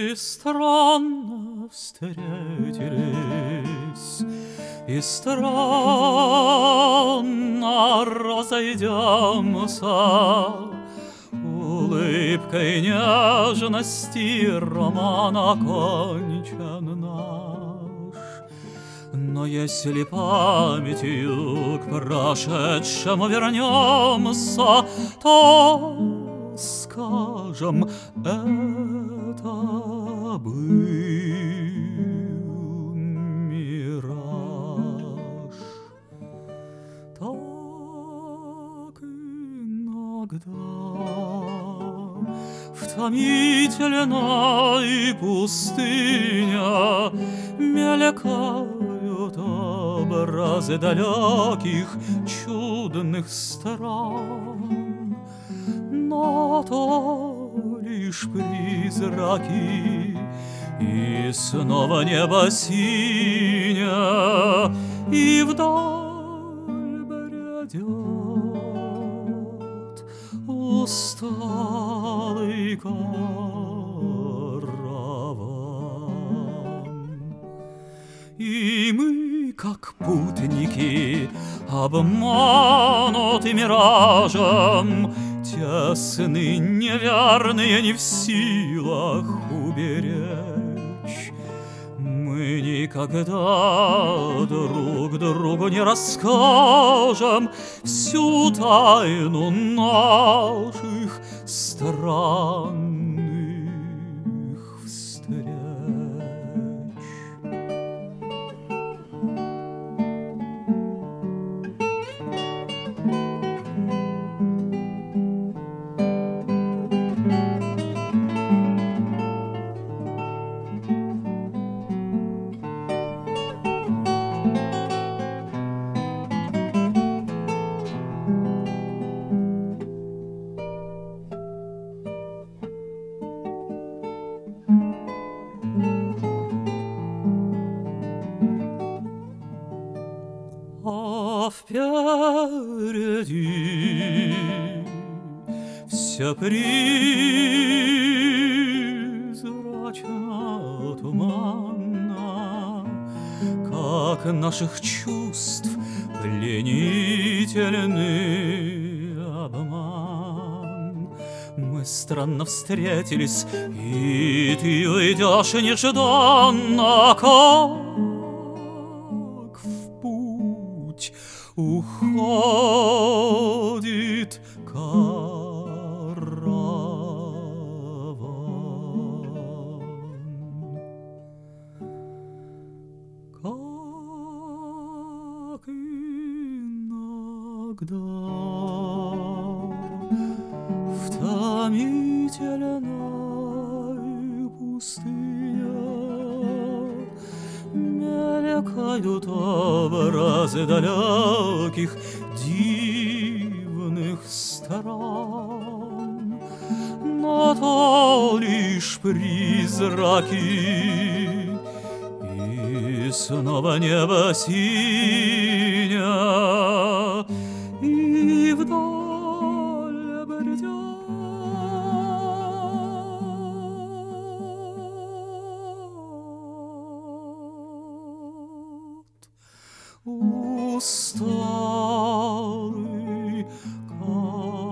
И странно встретились, и странно разойдемся. Улыбкой нежности роман окончен наш. Но если памятью к прошедшему вернемся, то скажем, это был мираж. Так иногда в томительной пустыне мелькают образы далеких чудных стран. Но то лишь призраки, и снова небо синее, и вдаль бредет усталый караван. И мы, как путники, обмануты миражем, те сны неверные не в силах уберечь. Мы никогда друг другу не расскажем всю тайну наших странных встреч. А впереди все призрачно туманно, как наших чувств пленительный обман. Мы странно встретились, и ты уйдешь нежданно, как в путь уходит караван. Как иногда в томительной пустыне мелькают образы далеких дивных стран. Но то лишь призраки, и снова небо синее, и вдаль бредет усталый караван.